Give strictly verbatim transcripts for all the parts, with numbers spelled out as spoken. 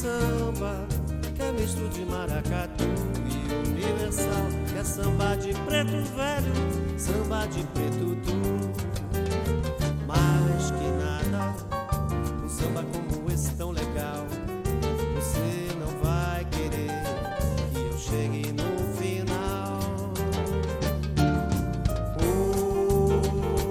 samba que é misto de maracatu e universal, que é samba de preto velho, samba de preto duro. Mais que nada, um samba como esse tão legal, você não vai querer que eu chegue no final. Oh,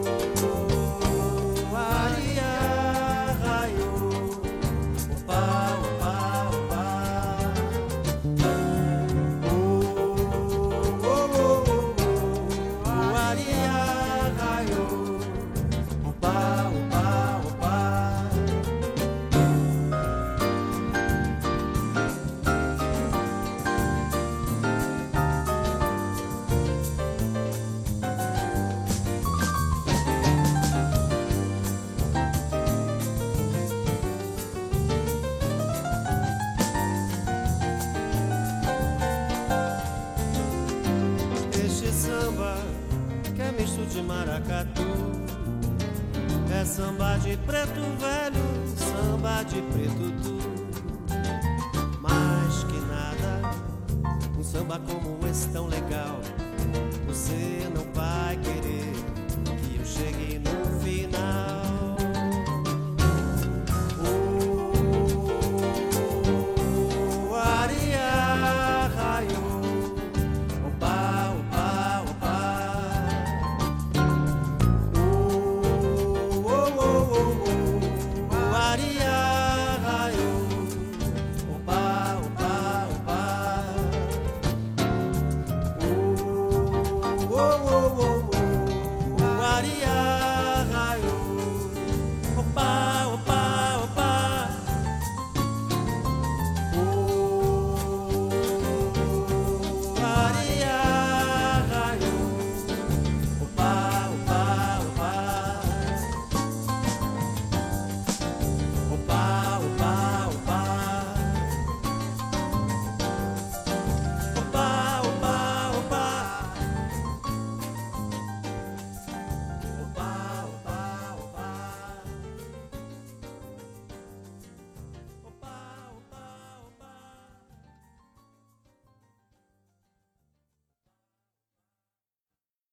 oh, aria, raio, opa, opa, opa. Oh, oh, oh, oh, oh, aria, raio, opa, opa, opa. Este samba que é misto de maracatu, é samba de preto velho, samba de preto duro. Mais que nada, um samba como esse tão legal, você não vai querer que eu chegue no